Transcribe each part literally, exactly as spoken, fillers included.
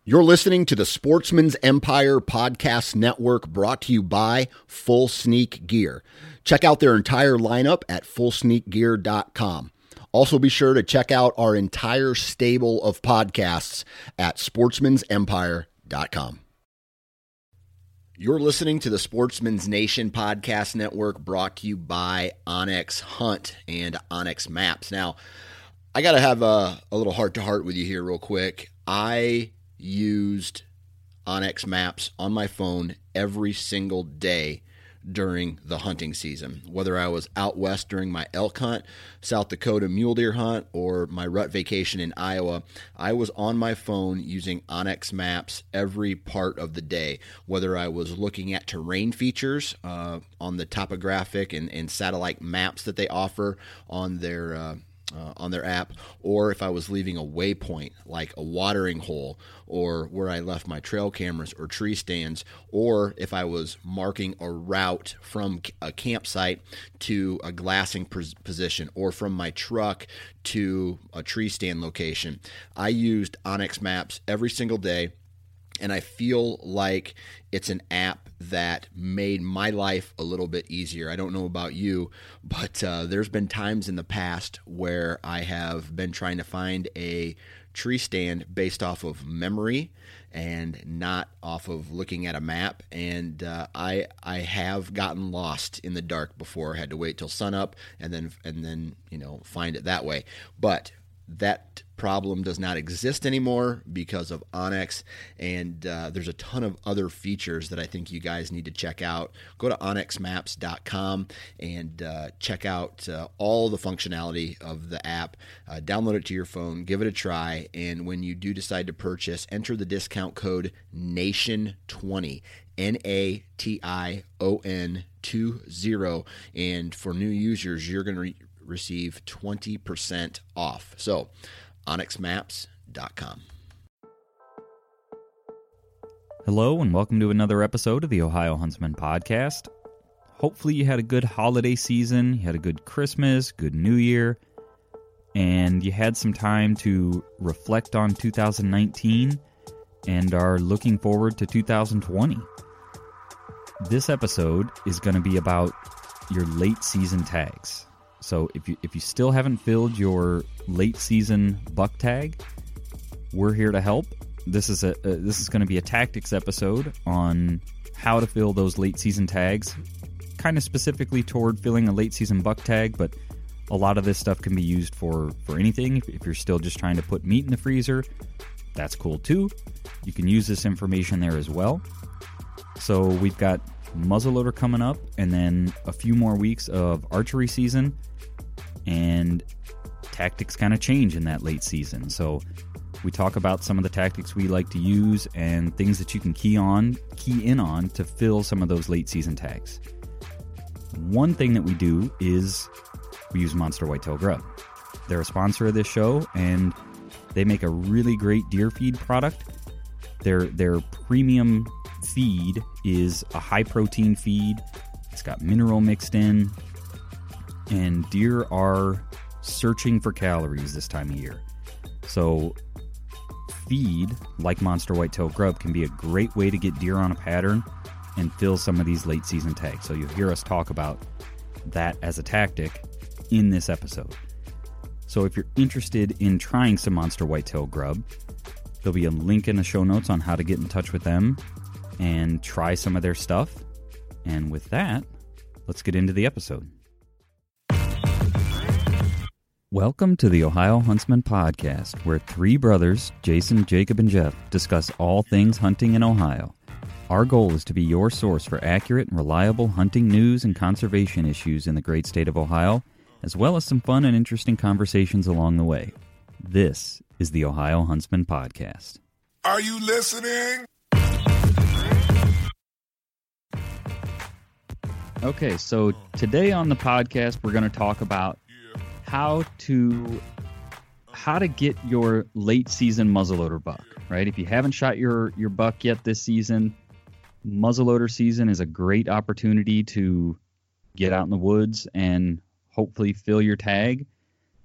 You're listening to the Sportsman's Empire Podcast Network, brought to you by Full Sneak Gear. Check out their entire lineup at full sneak gear dot com. Also be sure to check out our entire stable of podcasts at sportsmans empire dot com. You're listening to the Sportsman's Nation Podcast Network, brought to you by onX Hunt and onX Maps. Now, I got to have a, a little heart-to-heart with you here real quick. I used onX Maps on my phone every single day during the hunting season, whether I was out west during my elk hunt, South Dakota mule deer hunt, or my rut vacation in Iowa. I was on my phone using onX Maps every part of the day, whether I was looking at terrain features uh, on the topographic and, and satellite maps that they offer on their uh, Uh, on their app, or if I was leaving a waypoint like a watering hole, or where I left my trail cameras or tree stands, or if I was marking a route from a campsite to a glassing position, or from my truck to a tree stand location. I used onX Maps every single day, and I feel like it's an app that made my life a little bit easier. I don't know about you, but uh, there's been times in the past where I have been trying to find a tree stand based off of memory and not off of looking at a map. And uh, I I have gotten lost in the dark before. I had to wait till sunup and then and then you know find it that way. But that problem does not exist anymore because of onX, and uh, there's a ton of other features that I think you guys need to check out. Go to onx maps dot com and uh, check out uh, all the functionality of the app. Uh, download it to your phone, give it a try, and when you do decide to purchase, enter the discount code nation twenty, N A T I O N twenty, and for new users, you're going to re- receive twenty percent off. So, onx maps dot com. Hello, and welcome to another episode of the Ohio Huntsman Podcast. Hopefully you had a good holiday season, you had a good Christmas, good New Year, and you had some time to reflect on two thousand nineteen and are looking forward to two thousand twenty. This episode is going to be about your late season tags. So if you if you still haven't filled your late season buck tag, we're here to help. This is a uh, this is going to be a tactics episode on how to fill those late season tags, kind of specifically toward filling a late season buck tag, but a lot of this stuff can be used for, for anything. If, if you're still just trying to put meat in the freezer, that's cool too. You can use this information there as well. So we've got muzzleloader coming up, and then a few more weeks of archery season, and tactics kind of change in that late season. So we talk about some of the tactics we like to use and things that you can key on, key in on to fill some of those late season tags. One thing that we do is we use Monster Whitetail Grub. They're a sponsor of this show, and they make a really great deer feed product. Their their premium feed is a high protein feed. It's got mineral mixed in, and deer are searching for calories this time of year. So feed like Monster Whitetail Grub can be a great way to get deer on a pattern and fill some of these late season tags. So you'll hear us talk about that as a tactic in this episode. So if you're interested in trying some Monster Whitetail Grub, there'll be a link in the show notes on how to get in touch with them and try some of their stuff. And with that, let's get into the episode. Welcome to the Ohio Huntsman Podcast, where three brothers, Jason, Jacob, and Jeff, discuss all things hunting in Ohio. Our goal is to be your source for accurate and reliable hunting news and conservation issues in the great state of Ohio, as well as some fun and interesting conversations along the way. This is the Ohio Huntsman Podcast. Are you listening? Okay, so today on the podcast, we're going to talk about how to how to get your late season muzzleloader buck, right? If you haven't shot your, your buck yet this season, muzzleloader season is a great opportunity to get out in the woods and hopefully fill your tag.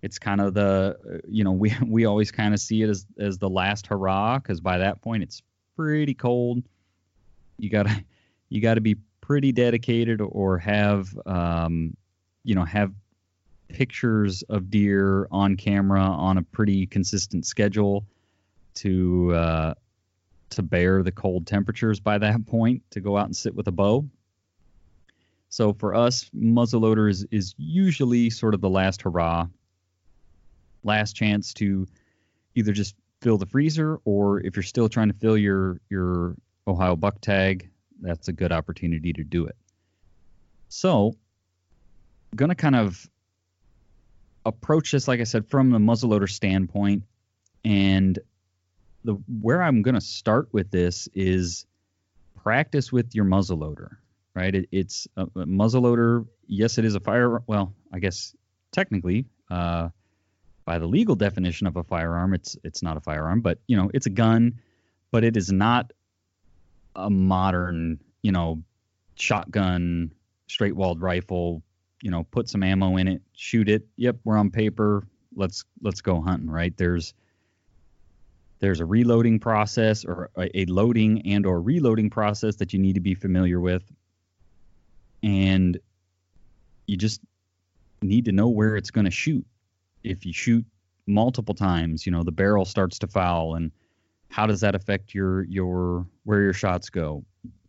it's kind of the, uh, you know, we we always kind of see it as as the last hurrah, because by that point it's pretty cold. You gotta you gotta be pretty dedicated, or have um, you know have pictures of deer on camera on a pretty consistent schedule to uh, to bear the cold temperatures by that point, to go out and sit with a bow. So for us, muzzleloader is, is usually sort of the last hurrah, last chance to either just fill the freezer, or if you're still trying to fill your your Ohio buck tag, that's a good opportunity to do it. So I'm going to kind of approach this, like I said, from the muzzleloader standpoint. And the where I'm going to start with this is practice with your muzzleloader, right? It, it's a, a muzzleloader. Yes, it is a fire. Well, I guess technically, uh, by the legal definition of a firearm, it's it's not a firearm, but you know, it's a gun, but it is not a modern, you know, shotgun, straight walled rifle. You know, put some ammo in it, shoot it. Yep, we're on paper. Let's let's go hunting, right? There's there's a reloading process, or a, a loading and or reloading process that you need to be familiar with, and you just need to know where it's going to shoot. If you shoot multiple times, you know, the barrel starts to foul, and how does that affect your your where your shots go?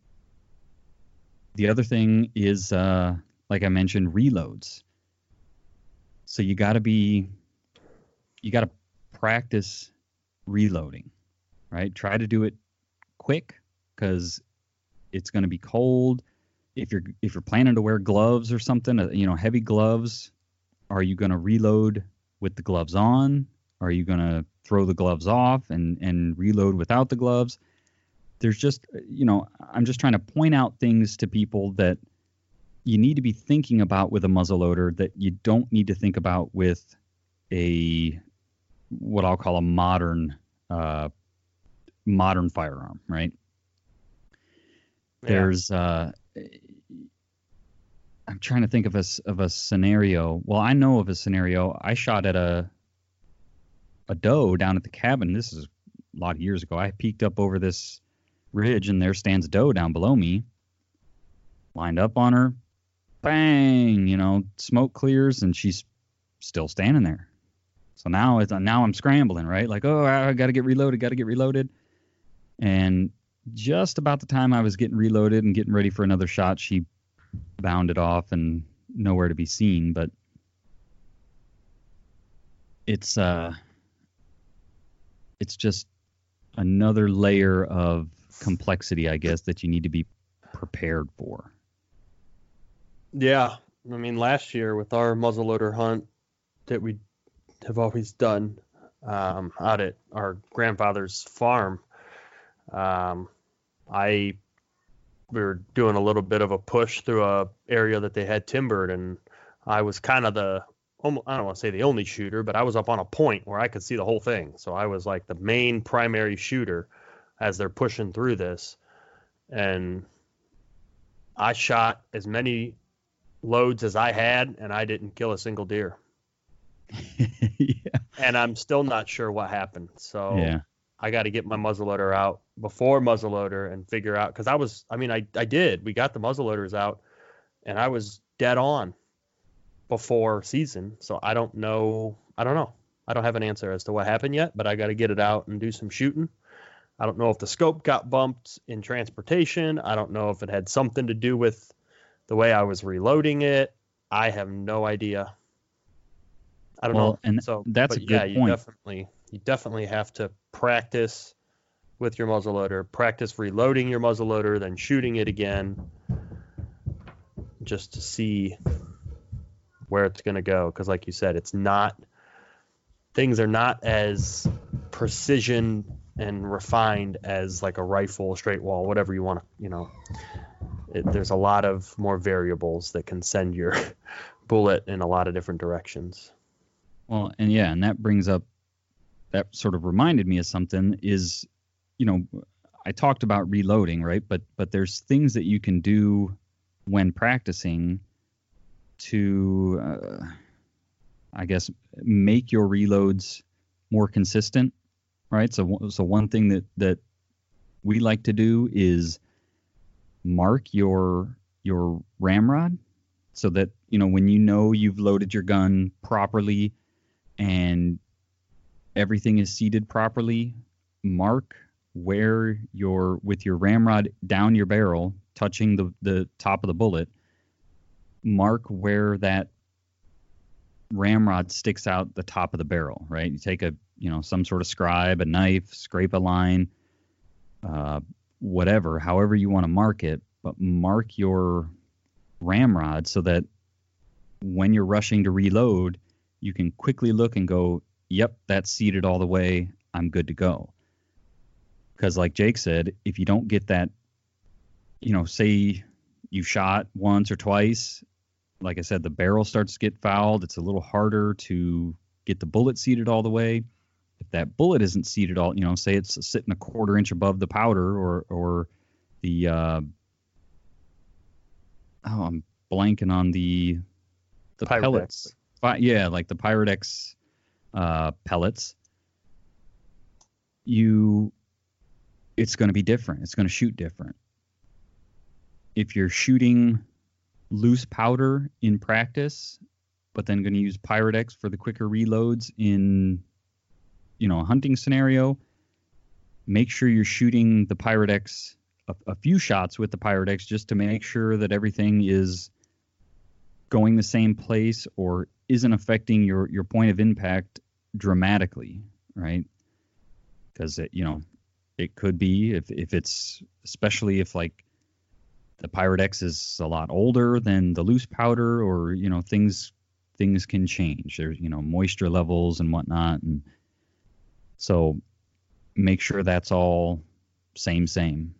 The other thing is, uh, like I mentioned, reloads. So you got to be, you got to practice reloading, right? Try to do it quick, because it's going to be cold. If you're if you're planning to wear gloves or something, uh, you know, heavy gloves, are you going to reload with the gloves on? Are you going to throw the gloves off and and reload without the gloves? There's just, you know, I'm just trying to point out things to people that you need to be thinking about with a muzzleloader that you don't need to think about with a, what I'll call a modern, uh, modern firearm, right? Yeah. There's, uh, I'm trying to think of a, of a scenario. Well, I know of a scenario. I shot at a, a doe down at the cabin. This is a lot of years ago. I peeked up over this ridge, and there stands a doe down below me, lined up on her. Bang, you know, smoke clears, and she's still standing there. So now it's now I'm scrambling, right? Like, oh, I got to get reloaded, got to get reloaded. And just about the time I was getting reloaded and getting ready for another shot, she bounded off and nowhere to be seen. But it's uh, it's just another layer of complexity, I guess, that you need to be prepared for. Yeah, I mean, last year with our muzzleloader hunt that we have always done um, out at our grandfather's farm, um, I we were doing a little bit of a push through a area that they had timbered, and I was kind of the, I don't want to say the only shooter, but I was up on a point where I could see the whole thing. So I was like the main primary shooter as they're pushing through this, and I shot as many loads as I had, and I didn't kill a single deer. Yeah. And I'm still not sure what happened. So yeah. I got to get my muzzleloader out before muzzleloader and figure out, because I was, I mean, I, I did. We got the muzzleloaders out, and I was dead on before season. So I don't know. I don't know. I don't have an answer as to what happened yet, but I got to get it out and do some shooting. I don't know if the scope got bumped in transportation. I don't know if it had something to do with the way I was reloading it. I have no idea. I don't well, know. And so that's a good yeah, point. You definitely, you definitely have to practice with your muzzleloader, practice reloading your muzzleloader, then shooting it again, just to see where it's going to go. Because like you said, it's not, things are not as precision and refined as like a rifle, straight wall, whatever you want to, you know. It, there's a lot of more variables that can send your bullet in a lot of different directions. Well, and yeah, and that brings up, that sort of reminded me of something is, you know, I talked about reloading, right? But but there's things that you can do when practicing to, uh, I guess, make your reloads more consistent, right? So, so one thing that, that we like to do is mark your your ramrod so that, you know, when you know you've loaded your gun properly and everything is seated properly, mark where your with your ramrod down your barrel, touching the, the top of the bullet, mark where that ramrod sticks out the top of the barrel, right? You take a, you know, some sort of scribe, a knife, scrape a line, uh, whatever, however you want to mark it, but mark your ramrod so that when you're rushing to reload, you can quickly look and go, yep, that's seated all the way. I'm good to go. Because like Jake said, if you don't get that, you know, say you shot once or twice, like I said, the barrel starts to get fouled. It's a little harder to get the bullet seated all the way. If that bullet isn't seated all, you know, say it's sitting a quarter inch above the powder or or the, uh, oh, I'm blanking on the the Pyrex. pellets. But yeah, like the Pyrex uh, pellets. You, it's going to be different. It's going to shoot different. If you're shooting loose powder in practice, but then going to use Pyrex for the quicker reloads in, you know, a hunting scenario, make sure you're shooting the Pyrex a, a few shots with the Pyrex just to make sure that everything is going the same place or isn't affecting your, your point of impact dramatically, right? Because, you know, it could be if, if it's, especially if like the Pyrex is a lot older than the loose powder, or, you know, things things can change. There's, you know, moisture levels and whatnot. And so make sure that's all same, same.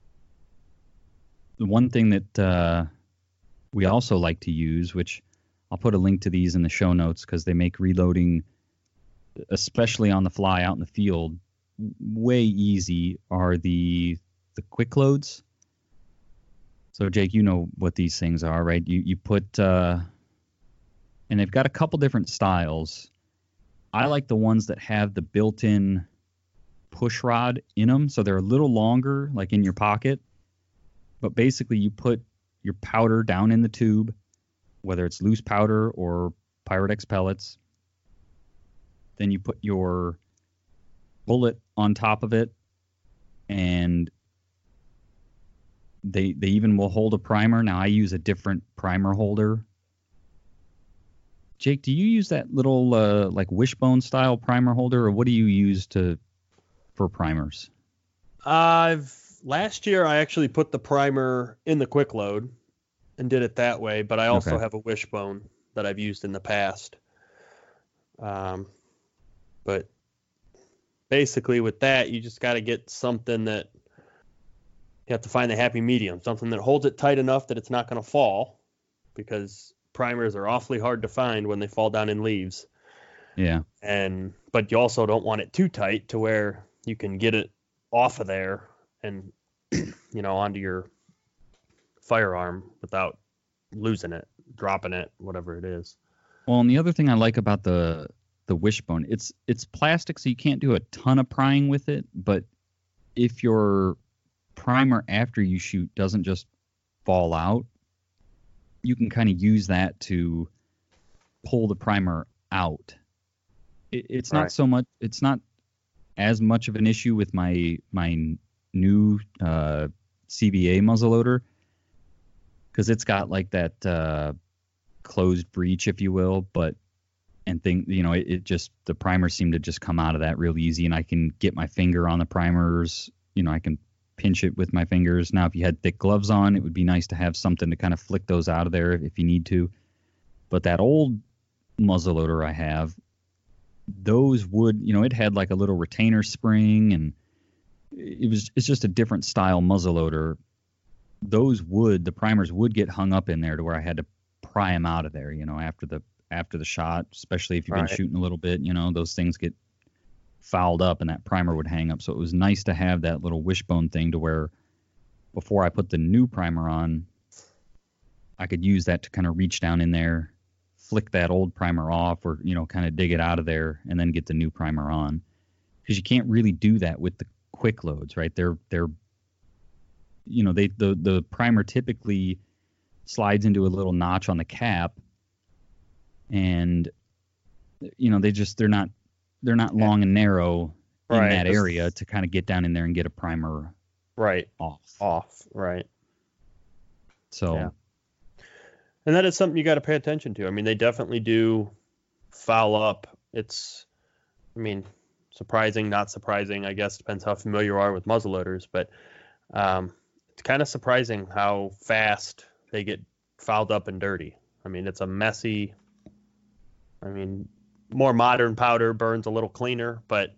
The one thing that uh, we also like to use, which I'll put a link to these in the show notes because they make reloading, especially on the fly out in the field, way easy, are the the quick loads. So Jake, you know what these things are, right? You you put, uh, and they've got a couple different styles. I like the ones that have the built-in push rod in them, so they're a little longer, like in your pocket. But basically, you put your powder down in the tube, whether it's loose powder or Pyrex pellets. Then you put your bullet on top of it, and they they even will hold a primer. Now I use a different primer holder. Jake, do you use that little uh, like wishbone style primer holder, or what do you use to for primers? I've last year I actually put the primer in the quick load and did it that way, but I also Okay. have a wishbone that I've used in the past. Um, but basically with that, you just got to get something that you have to find the happy medium, something that holds it tight enough that it's not going to fall, because primers are awfully hard to find when they fall down in leaves. Yeah. And but you also don't want it too tight to where you can get it off of there and you know onto your firearm without losing it, dropping it, whatever it is. Well, and the other thing I like about the the wishbone, it's it's plastic, so you can't do a ton of prying with it. But if your primer after you shoot doesn't just fall out, you can kind of use that to pull the primer out. It, it's not Right. so much. It's not as much of an issue with my my new uh, C B A muzzleloader, because it's got like that uh, closed breech, if you will, but and think you know it, it just the primers seem to just come out of that real easy, and I can get my finger on the primers. You know, I can pinch it with my fingers. Now, if you had thick gloves on, it would be nice to have something to kind of flick those out of there if you need to. But that old muzzleloader I have, those would, you know, it had like a little retainer spring, and it was it's just a different style muzzleloader. Those would the primers would get hung up in there to where I had to pry them out of there, you know, after the after the shot, especially if you've been Right. shooting a little bit, you know, those things get fouled up and that primer would hang up. So it was nice to have that little wishbone thing to where before I put the new primer on, I could use that to kind of reach down in there, flick that old primer off, or you know, kind of dig it out of there and then get the new primer on, because you can't really do that with the quick loads, right? They're they're you know, they the the primer typically slides into a little notch on the cap, and you know, they just they're not they're not long and narrow in right. that area to kind of get down in there and get a primer right off off right. So yeah. And that is something you got to pay attention to. I mean, they definitely do foul up. It's, I mean, surprising, not surprising, I guess, depends how familiar you are with muzzleloaders, but um, it's kind of surprising how fast they get fouled up and dirty. I mean, it's a messy, I mean, more modern powder burns a little cleaner, but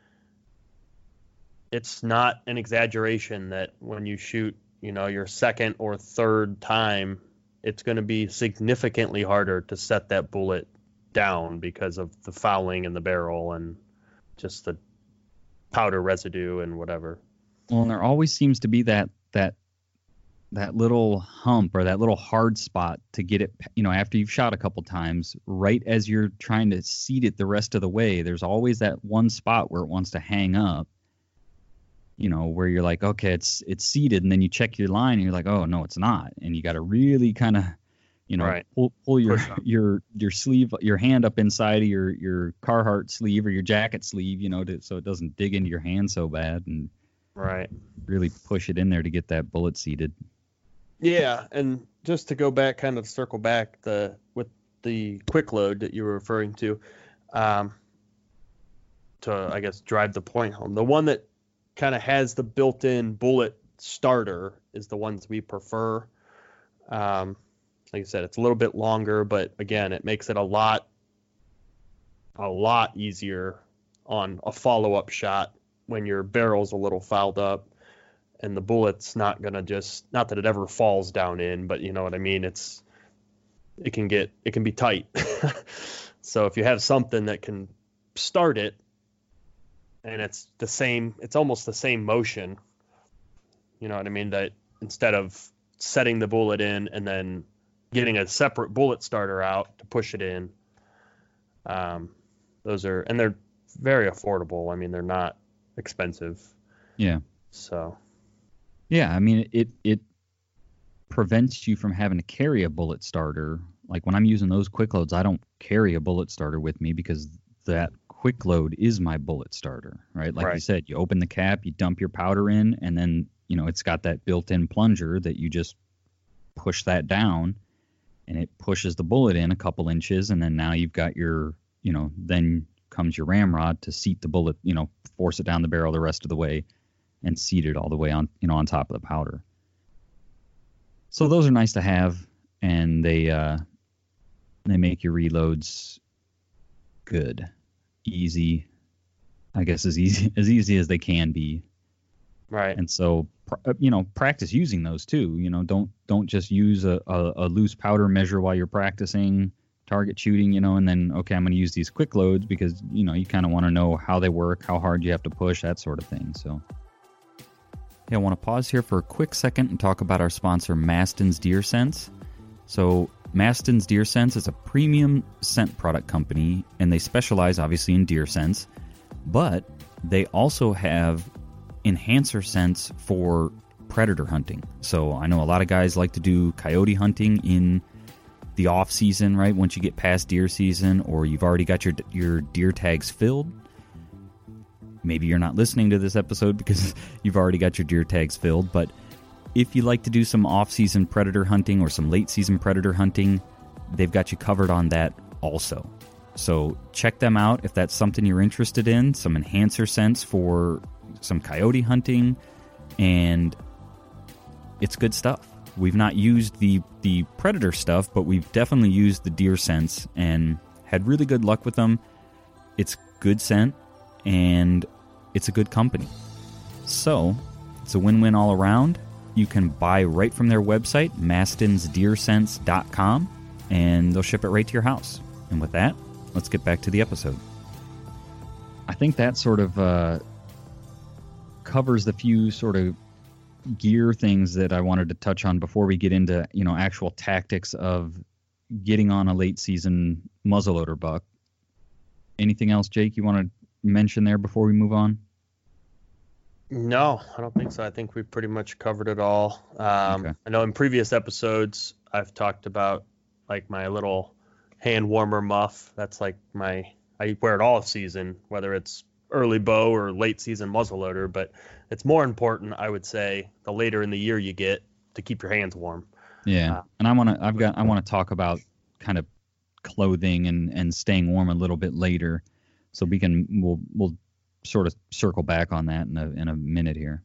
it's not an exaggeration that when you shoot, you know, your second or third time, it's going to be significantly harder to set that bullet down because of the fouling in the barrel and just the powder residue and whatever. Well, and there always seems to be that that that little hump or that little hard spot to get it, you know, after you've shot a couple times, right as you're trying to seat it the rest of the way, there's always that one spot where it wants to hang up. You know, where you're like, okay, it's it's seated, and then you check your line, and you're like, oh no, it's not, and you got to really kind of, you know, right. pull pull your your your sleeve, your hand up inside of your your Carhartt sleeve or your jacket sleeve, you know, to, so it doesn't dig into your hand so bad, and right, really push it in there to get that bullet seated. Yeah, and just to go back, kind of circle back the with the quick load that you were referring to, um, to I guess drive the point home. The one that kind of has the built-in bullet starter is the ones we prefer. Um, like I said, it's a little bit longer, but again, it makes it a lot, a lot easier on a follow-up shot when your barrel's a little fouled up and the bullet's not going to just, not that it ever falls down in, but you know what I mean? It's, it can get, it can be tight. So if you have something that can start it, and it's the same, it's almost the same motion, you know what I mean? That instead of setting the bullet in and then getting a separate bullet starter out to push it in, um, those are, and they're very affordable. I mean, they're not expensive. Yeah. So. Yeah, I mean, it it prevents you from having to carry a bullet starter. Like when I'm using those quick loads, I don't carry a bullet starter with me because that quick load is my bullet starter, right? Like right. you said, you open the cap, you dump your powder in, and then, you know, it's got that built-in plunger that you just push that down and it pushes the bullet in a couple inches. And then now you've got your, you know, then comes your ramrod to seat the bullet, you know, force it down the barrel the rest of the way and seat it all the way on, you know, on top of the powder. So those are nice to have, and they, uh, they make your reloads good. Easy, I guess as easy as easy as they can be. Right. And so, you know, practice using those too. You know, don't don't just use a, a, a loose powder measure while you're practicing target shooting, you know, and then, okay, I'm going to use these quick loads because, you know, you kind of want to know how they work, how hard you have to push, that sort of thing. So, hey, I want to pause here for a quick second and talk about our sponsor, Mastin's Deer Sense. So, Mastin's Deer Sense is a premium scent product company, and they specialize obviously in deer scents, but they also have enhancer scents for predator hunting. So I know a lot of guys like to do coyote hunting in the off season, right? Once you get past deer season, or you've already got your your deer tags filled. Maybe you're not listening to this episode because you've already got your deer tags filled, but if you like to do some off-season predator hunting or some late-season predator hunting, they've got you covered on that also. So check them out if that's something you're interested in, some enhancer scents for some coyote hunting, and it's good stuff. We've not used the, the predator stuff, but we've definitely used the deer scents and had really good luck with them. It's good scent, and it's a good company. So it's a win-win all around. You can buy right from their website, mastins deer sense dot com, and they'll ship it right to your house. And with that, let's get back to the episode. I think that sort of uh, covers the few sort of gear things that I wanted to touch on before we get into, you know, actual tactics of getting on a late season muzzleloader buck. Anything else, Jake, you want to mention there before we move on? No, I don't think so. I think we pretty much covered it all. Um, Okay. I know in previous episodes I've talked about like my little hand warmer muff. That's like my, I wear it all season, whether it's early bow or late season muzzleloader. But it's more important, I would say, the later in the year you get to keep your hands warm. Yeah, Uh, and I want to. I've got. I want to talk about kind of clothing and, and staying warm a little bit later, so we can we'll we'll sort of circle back on that in a in a minute here.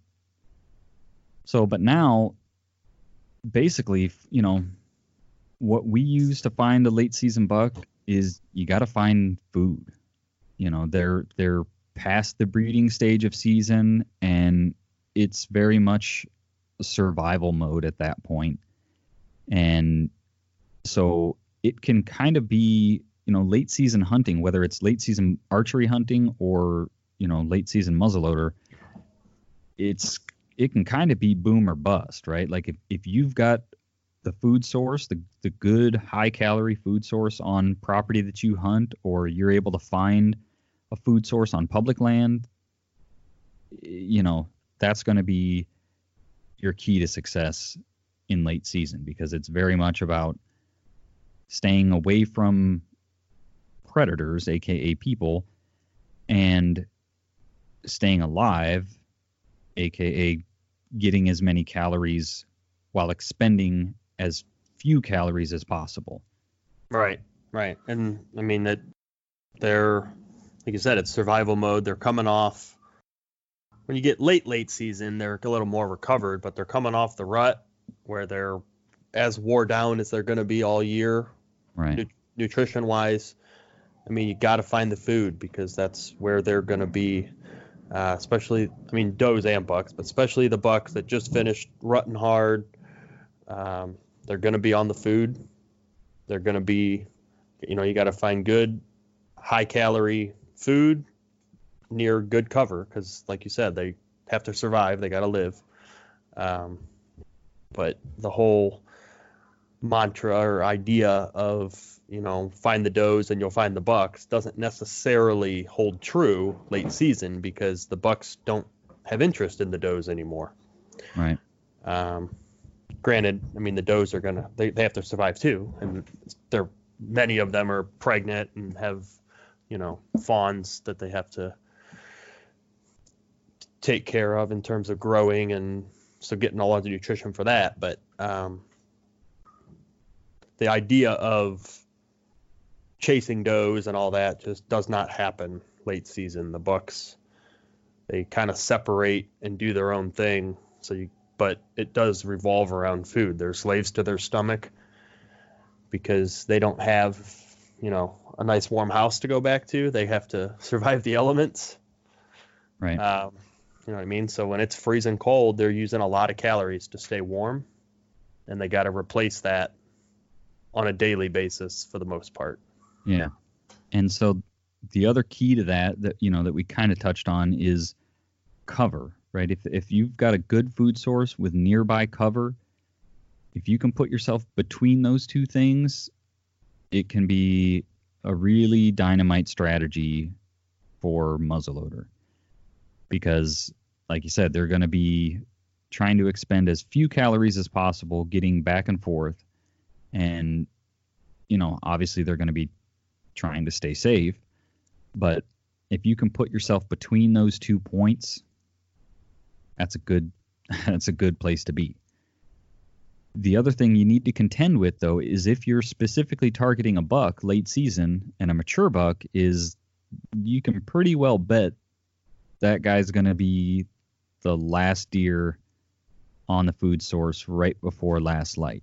So, but now, basically, you know, what we use to find a late season buck is you got to find food. You know, they're they're past the breeding stage of season, and it's very much survival mode at that point. And so it can kind of be, you know, late season hunting, whether it's late season archery hunting or, you know, late season muzzleloader. It's it can kind of be boom or bust, right? Like if, if you've got the food source, the the good high calorie food source on property that you hunt, or you're able to find a food source on public land, you know, that's going to be your key to success in late season, because it's very much about staying away from predators, aka people, and staying alive, aka getting as many calories while expending as few calories as possible. Right, right. And I mean that they're, like you said, it's survival mode. They're coming off, when you get late, late season, they're a little more recovered, but they're coming off the rut where they're as wore down as they're going to be all year, Right. nu- nutrition wise. I mean, you got to find the food, because that's where they're going to be, uh, especially, I mean, does and bucks, but especially the bucks that just finished rutting hard. Um, they're going to be on the food. They're going to be, you know, you got to find good, high calorie food near good cover, because like you said, they have to survive. They got to live. Um, but the whole mantra or idea of, you know, find the does and you'll find the bucks doesn't necessarily hold true late season, because the bucks don't have interest in the does anymore. Right. Um, granted, I mean, the does are gonna, they, they have to survive too, and they're, many of them are pregnant and have, you know, fawns that they have to take care of in terms of growing, and so getting a lot of the nutrition for that. But um, the idea of chasing does and all that just does not happen late season. The bucks, they kind of separate and do their own thing. So you, but it does revolve around food. They're slaves to their stomach, because they don't have, you know, a nice warm house to go back to. They have to survive the elements. Right. Um, you know what I mean? So when it's freezing cold, they're using a lot of calories to stay warm, and they got to replace that on a daily basis for the most part. Yeah. And so the other key to that, that, you know, that we kind of touched on is cover, right? If if you've got a good food source with nearby cover, if you can put yourself between those two things, it can be a really dynamite strategy for muzzleloader. Because, like you said, they're going to be trying to expend as few calories as possible, getting back and forth. And, you know, obviously they're going to be trying to stay safe. But if you can put yourself between those two points, that's a good that's a good place to be. The other thing you need to contend with, though, is if you're specifically targeting a buck late season, and a mature buck is, you can pretty well bet that guy's going to be the last deer on the food source right before last light.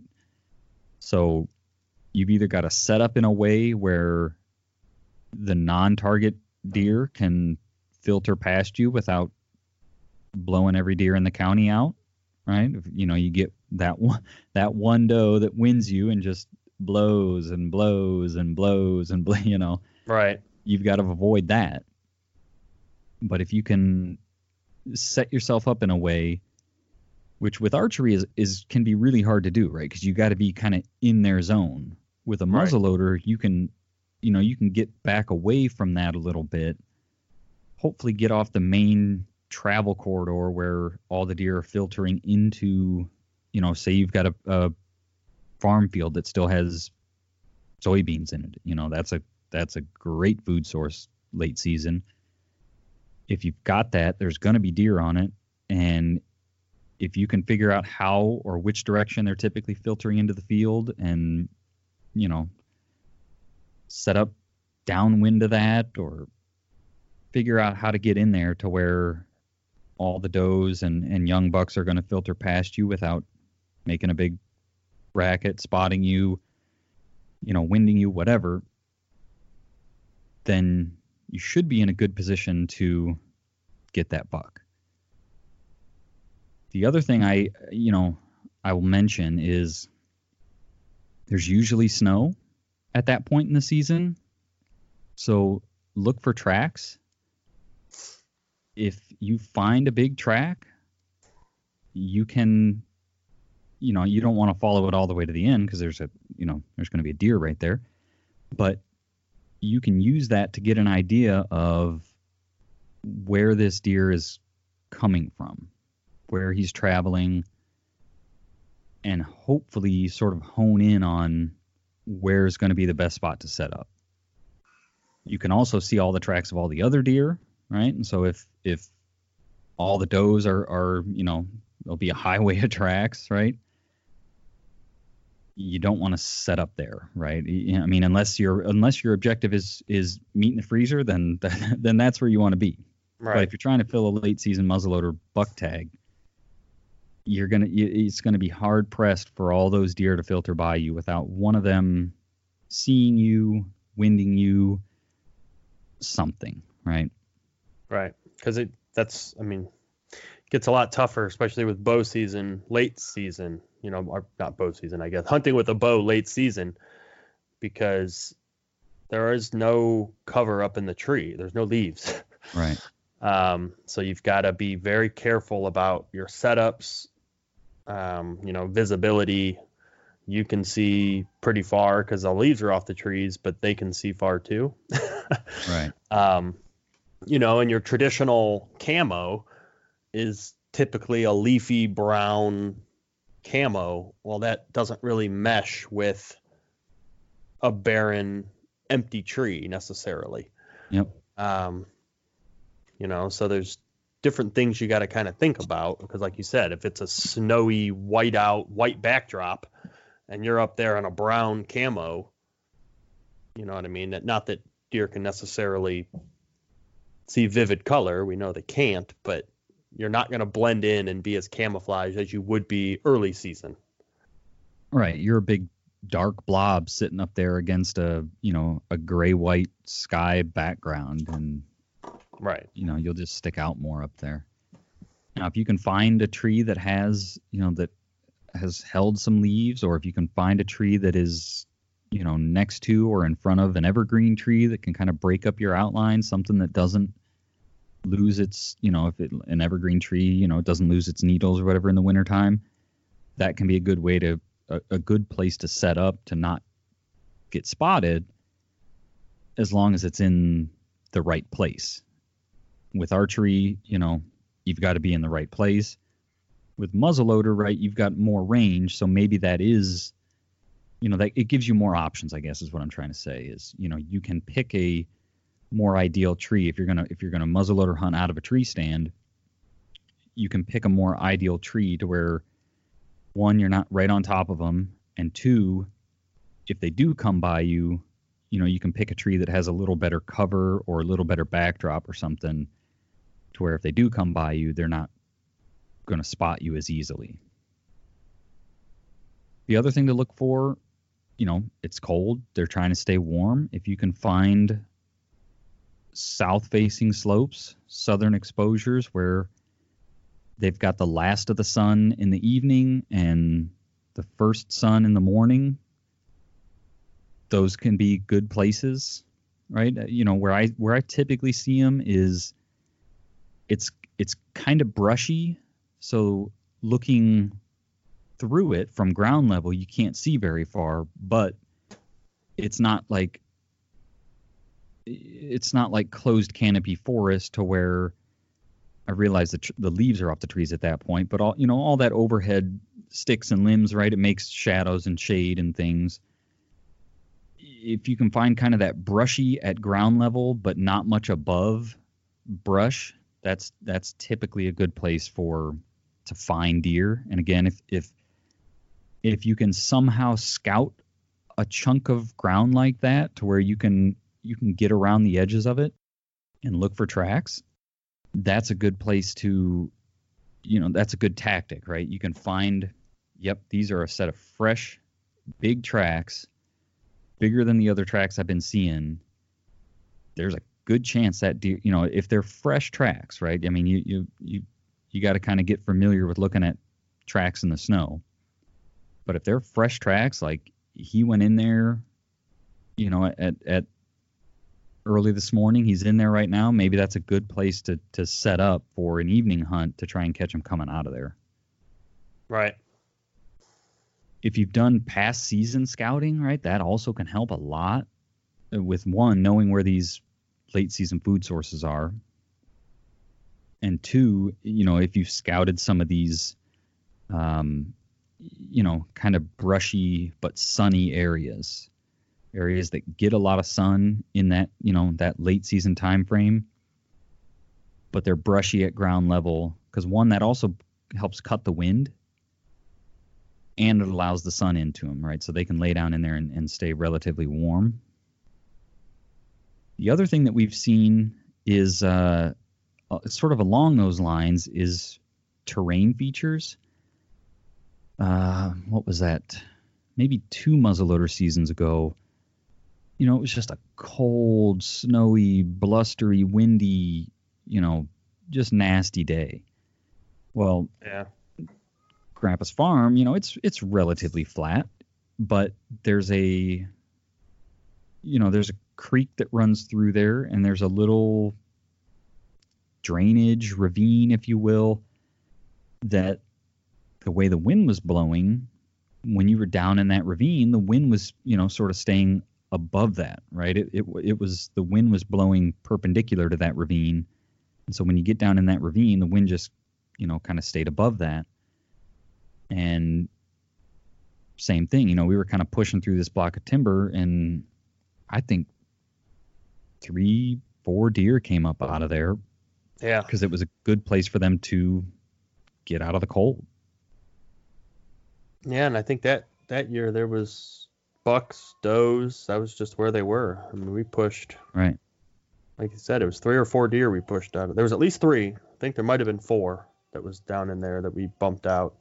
So you've either got to set up in a way where the non-target deer can filter past you without blowing every deer in the county out, right? If, you know, you get that one, that one doe that wins you and just blows and blows and blows and, bl- you know, Right. you've got to avoid that. But if you can set yourself up in a way, which with archery is, is can be really hard to do, right? Because you got to be kind of in their zone. With a Right. muzzleloader, you can, you know, you can get back away from that a little bit. Hopefully, get off the main travel corridor where all the deer are filtering into, you know, say you've got a, a farm field that still has soybeans in it. You know, that's a that's a great food source late season. If you've got that, there's going to be deer on it, and if you can figure out how or which direction they're typically filtering into the field, and you know, set up downwind of that, or figure out how to get in there to where all the does and, and young bucks are going to filter past you without making a big racket, spotting you, you know, winding you, whatever, then you should be in a good position to get that buck. The other thing I, you know, I will mention is there's usually snow at that point in the season. So look for tracks. If you find a big track, you can, you know, you don't want to follow it all the way to the end because there's a, you know, there's going to be a deer right there. But you can use that to get an idea of where this deer is coming from, where he's traveling, and hopefully sort of hone in on where's going to be the best spot to set up. You can also see all the tracks of all the other deer, right? And so if if all the does are, are you know, there'll be a highway of tracks, right? You don't want to set up there, right? I mean, unless your unless your objective is is meat in the freezer, then then that's where you want to be. Right. But if you're trying to fill a late season muzzleloader buck tag, you're gonna it's gonna be hard pressed for all those deer to filter by you without one of them seeing you, winding you, something, right? Right. Because it that's I mean, it gets a lot tougher, especially with bow season, late season. You know, or not bow season, I guess. Hunting with a bow late season, because there is no cover up in the tree. There's no leaves. Right. Um, so you've got to be very careful about your setups, um, you know, visibility. You can see pretty far because the leaves are off the trees, but they can see far too. Right. Um, you know, and your traditional camo is typically a leafy brown camo. Well, that doesn't really mesh with a barren, empty tree necessarily. Yep. Um, you know, so there's different things you got to kind of think about, because like you said, if it's a snowy white out white backdrop and you're up there on a brown camo, you know what I mean? Not that deer can necessarily see vivid color. We know they can't, but you're not going to blend in and be as camouflaged as you would be early season. Right. You're a big dark blob sitting up there against a, you know, a gray white sky background, and right. you know, you'll just stick out more up there. Now, if you can find a tree that has, you know, that has held some leaves, or if you can find a tree that is, you know, next to or in front of an evergreen tree that can kind of break up your outline, something that doesn't lose its, you know, if it, an evergreen tree, you know, it doesn't lose its needles or whatever in the wintertime, that can be a good way to, a, a good place to set up to not get spotted, as long as it's in the right place. With archery, you know, you've got to be in the right place. With muzzleloader, right, you've got more range, so maybe that is, you know, that it gives you more options, I guess is what I'm trying to say, is, you know, you can pick a more ideal tree. If you're gonna if you're gonna muzzleloader hunt out of a tree stand, you can pick a more ideal tree to where, one, you're not right on top of them, and two, if they do come by you, you know, you can pick a tree that has a little better cover or a little better backdrop or something, to where if they do come by you, they're not going to spot you as easily. The other thing to look for, you know, it's cold, they're trying to stay warm. If you can find south-facing slopes, southern exposures where they've got the last of the sun in the evening and the first sun in the morning, those can be good places, right? You know, where I where I typically see them is it's it's kind of brushy, so looking through it from ground level, you can't see very far, but it's not like it's not like closed canopy forest to where I realize that tr- the leaves are off the trees at that point, but all you know, all that overhead sticks and limbs, right? It makes shadows and shade and things. If you can find kind of that brushy at ground level, but not much above brush, that's that's typically a good place for to find deer. And again, if if if you can somehow scout a chunk of ground like that to where you can you can get around the edges of it and look for tracks, that's a good place to, you know, that's a good tactic, right? You can find, yep, these are a set of fresh, big tracks, bigger than the other tracks I've been seeing. There's a good chance that deer, you know, if they're fresh tracks, right? I mean, you you you you got to kind of get familiar with looking at tracks in the snow. But if they're fresh tracks, like he went in there, you know, at at early this morning, he's in there right now. Maybe that's a good place to to set up for an evening hunt to try and catch him coming out of there. Right. If you've done past season scouting, right, that also can help a lot with, one, knowing where these late season food sources are. And two, you know, if you've scouted some of these, um, you know, kind of brushy but sunny areas, areas that get a lot of sun in that, you know, that late season time frame, but they're brushy at ground level, because one, that also helps cut the wind, and it allows the sun into them, right? So they can lay down in there and, and stay relatively warm. The other thing that we've seen is uh, sort of along those lines is terrain features. Uh, what was that? Maybe two muzzleloader seasons ago. You know, it was just a cold, snowy, blustery, windy, you know, just nasty day. Well, yeah. Grandpa's farm, you know, it's it's relatively flat, but there's a, you know, there's a creek that runs through there, and there's a little drainage ravine, if you will, that the way the wind was blowing, when you were down in that ravine, the wind was, you know, sort of staying above that, right? It, it it was, the wind was blowing perpendicular to that ravine. And so when you get down in that ravine, the wind just, you know, kind of stayed above that. And same thing, you know, we were kind of pushing through this block of timber, and I think three, four deer came up out of there. Yeah. Because it was a good place for them to get out of the cold. Yeah, and I think that, that year there was bucks, does. That was just where they were. I mean, we pushed. Right. Like you said, it was three or four deer we pushed out. There was at least three. I think there might have been four that was down in there that we bumped out.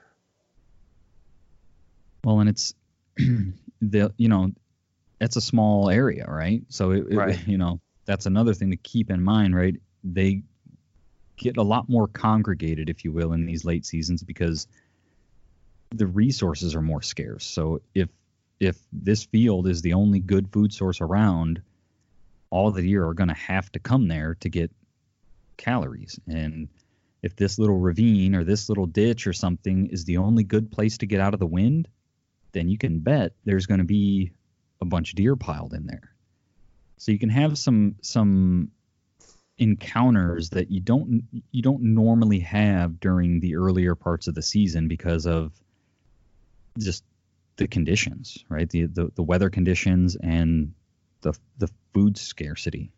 Well, and it's, the you know, it's a small area, right? So, it, right. it, you know, that's another thing to keep in mind, right? They get a lot more congregated, if you will, in these late seasons because the resources are more scarce. So if if this field is the only good food source around, all the deer are going to have to come there to get calories. And if this little ravine or this little ditch or something is the only good place to get out of the wind, then you can bet there's going to be a bunch of deer piled in there. So you can have some some encounters that you don't you don't normally have during the earlier parts of the season because of just the conditions, right? The the, the weather conditions and the the food scarcity.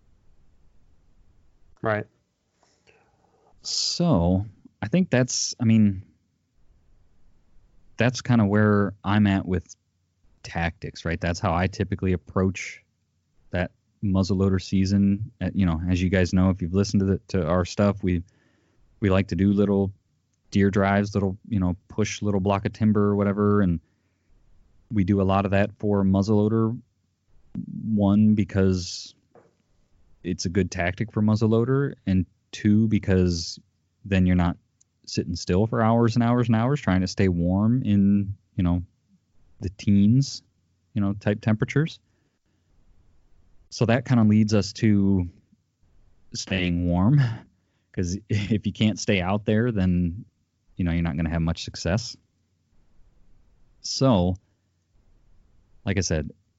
Right. So I think that's, I mean, that's kind of where I'm at with tactics, right? That's how I typically approach that muzzleloader season. At, you know, as you guys know, if you've listened to the, to our stuff, we we like to do little deer drives, little, you know, push little block of timber or whatever, and we do a lot of that for muzzleloader. One, because it's a good tactic for muzzleloader, and two, because then you're not sitting still for hours and hours and hours trying to stay warm in, you know, the teens, you know, type temperatures. So that kind of leads us to staying warm, because if you can't stay out there, then, you know, you're not going to have much success. So, like I said,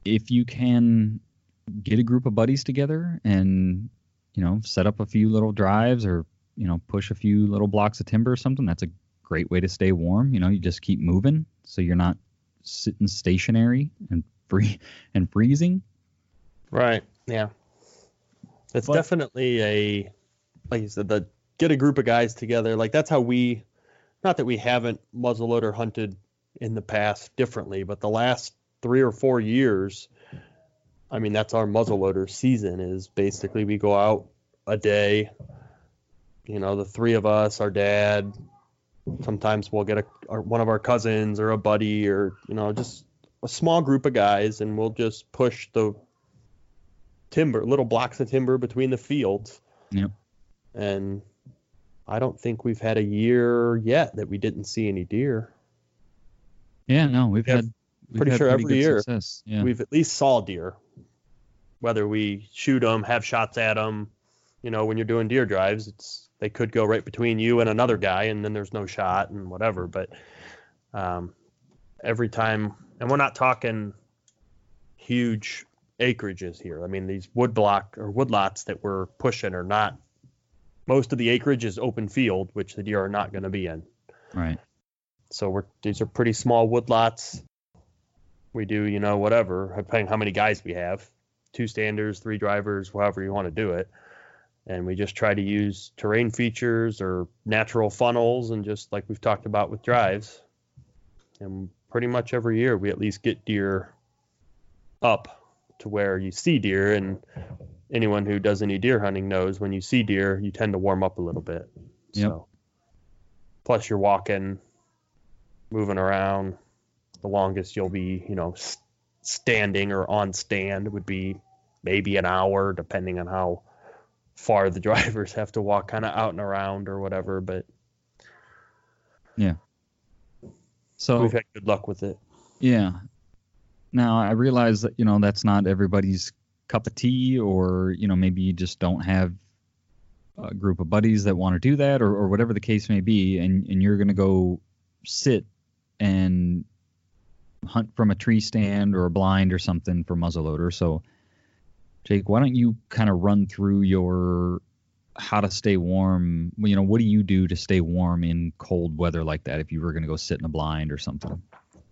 if you can get a group of buddies together and, you know, set up a few little drives or, you know, push a few little blocks of timber or something, that's a great way to stay warm. You know, you just keep moving so you're not sitting stationary and free and freezing. Right. Yeah. It's But- definitely a, like you said, the get a group of guys together. Like that's how we, not that we haven't muzzleloader hunted in the past differently, but the last three or four years, I mean, that's our muzzleloader season is basically we go out a day, you know, the three of us, our dad, sometimes we'll get a, our, one of our cousins or a buddy or, you know, just a small group of guys and we'll just push the timber, little blocks of timber between the fields. Yep. And I don't think we've had a year yet that we didn't see any deer. Yeah, no, we've Yeah, had we've pretty had sure pretty every good year success. Yeah. We've at least saw deer, whether we shoot them, have shots at them. You know, when you're doing deer drives, it's they could go right between you and another guy, and then there's no shot and whatever. But um, every time, and we're not talking huge acreages here. I mean, these wood block or woodlots that we're pushing are not. Most of the acreage is open field, which the deer are not going to be in. Right. So we're these are pretty small woodlots. We do, you know, whatever, depending how many guys we have, two standers, three drivers, however you want to do it. And we just try to use terrain features or natural funnels and just like we've talked about with drives. And pretty much every year we at least get deer up to where you see deer, and anyone who does any deer hunting knows when you see deer, you tend to warm up a little bit. Yep. So plus you're walking, moving around. The longest you'll be, you know, s- standing or on stand would be maybe an hour, depending on how far the drivers have to walk kind of out and around or whatever. But Yeah. So we've had good luck with it. yeah. Now I realize that, you know, that's not everybody's cup of tea, or, you know, maybe you just don't have a group of buddies that want to do that, or, or whatever the case may be, and, and you're going to go sit and hunt from a tree stand or a blind or something for muzzleloader. So, Jake, why don't you kind of run through your how to stay warm? You know, what do you do to stay warm in cold weather like that if you were going to go sit in a blind or something?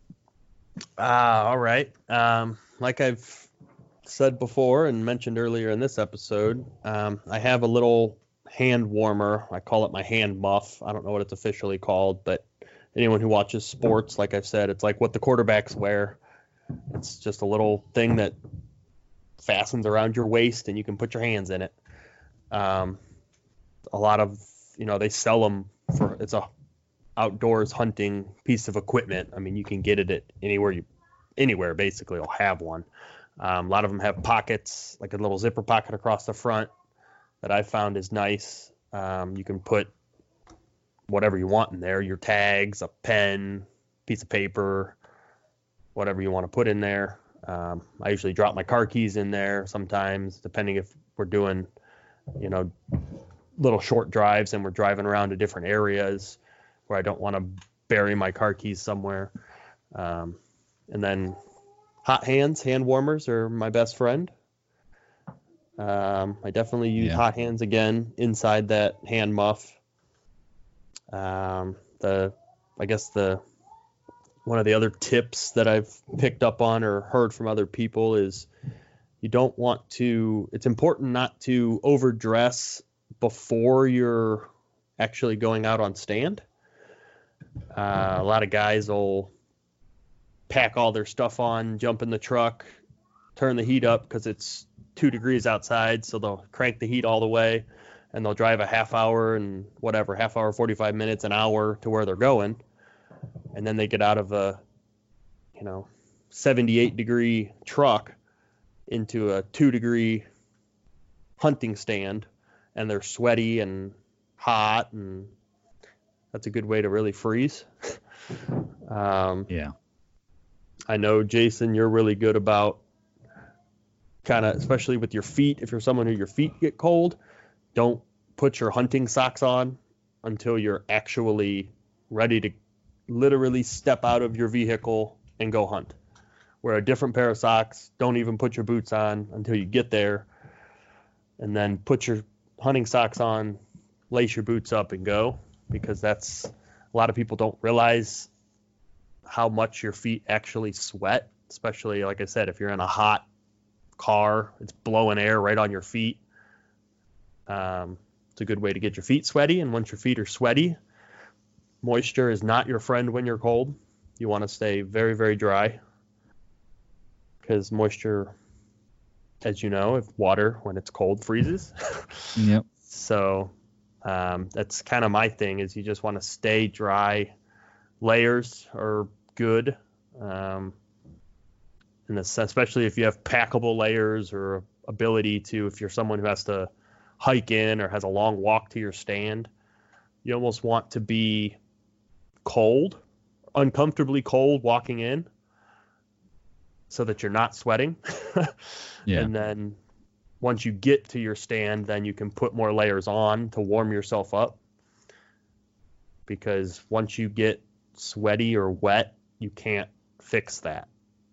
Ah, all right. Um, like I've said before and mentioned earlier in this episode, um, I have a little hand warmer. I call it my hand muff. I don't know what it's officially called, but anyone who watches sports, like I've said, it's like what the quarterbacks wear. It's just a little thing that fastens around your waist and you can put your hands in it. Um, a lot of, you know, they sell them for, it's a outdoors hunting piece of equipment. I mean, you can get it at anywhere you, anywhere basically will have one. Um, a lot of them have pockets, like a little zipper pocket across the front that I found is nice. Um, you can put whatever you want in there, your tags, a pen, piece of paper, whatever you want to put in there. Um, I usually drop my car keys in there sometimes, depending if we're doing, you know, little short drives and we're driving around to different areas where I don't want to bury my car keys somewhere. Um, and then hot hands, hand warmers are my best friend. Um, I definitely use Yeah. hot hands again inside that hand muff. Um, the, I guess the, one of the other tips that I've picked up on or heard from other people is you don't want to, it's important not to overdress before you're actually going out on stand. Uh, a lot of guys will pack all their stuff on, jump in the truck, turn the heat up because it's two degrees outside. So they'll crank the heat all the way and they'll drive a half hour and whatever, half hour, forty-five minutes, an hour to where they're going. And then they get out of a, you know, seventy-eight degree truck into a two degree hunting stand and they're sweaty and hot, and that's a good way to really freeze. um, Yeah. I know, Jason, you're really good about kind of, especially with your feet, if you're someone who your feet get cold, don't put your hunting socks on until you're actually ready to literally step out of your vehicle and go hunt. wear a different pair of socks. Don't even put your boots on until you get there. And then put your hunting socks on, lace your boots up, and go. Because that's, a lot of people don't realize how much your feet actually sweat. Especially, like I said, if you're in a hot car, it's blowing air right on your feet. Um, it's a good way to get your feet sweaty. And once your feet are sweaty, moisture is not your friend when you're cold. You want to stay very, very dry. Because moisture, as you know, if water, when it's cold, freezes. Yep. So um, that's kind of my thing, is you just want to stay dry. Layers are good. Um, and especially if you have packable layers or ability to, if you're someone who has to hike in or has a long walk to your stand, you almost want to be cold, uncomfortably cold walking in, so that you're not sweating. Yeah. And then once you get to your stand, then you can put more layers on to warm yourself up. Because once you get sweaty or wet, you can't fix that.